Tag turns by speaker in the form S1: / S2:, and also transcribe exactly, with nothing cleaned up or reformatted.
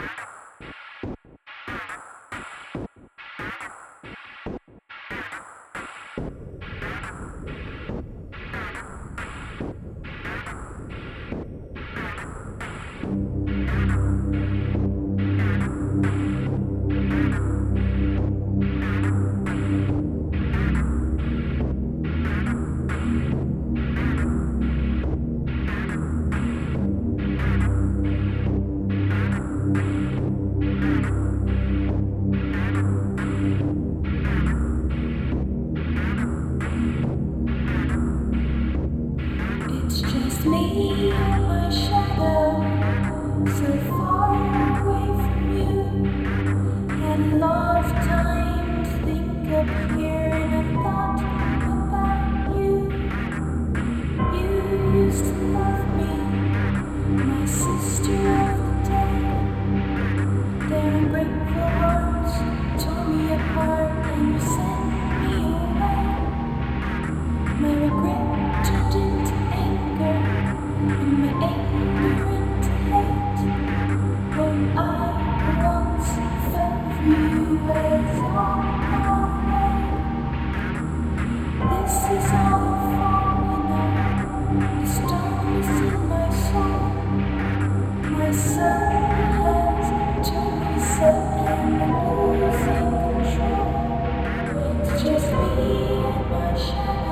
S1: It's just me and my shadow, so far away from you. Had a lot of time to think up here, and I thought about you. You used to love me, my sister of the day. Their ungrateful hearts tore me apart, and you sent me away. My regret turned into anger, and my anger into hate. When I once felt for you as all away. This is all falling out. This darkness in my soul. My soul has turned me set, and I'm losing control. It's just me and my shadow.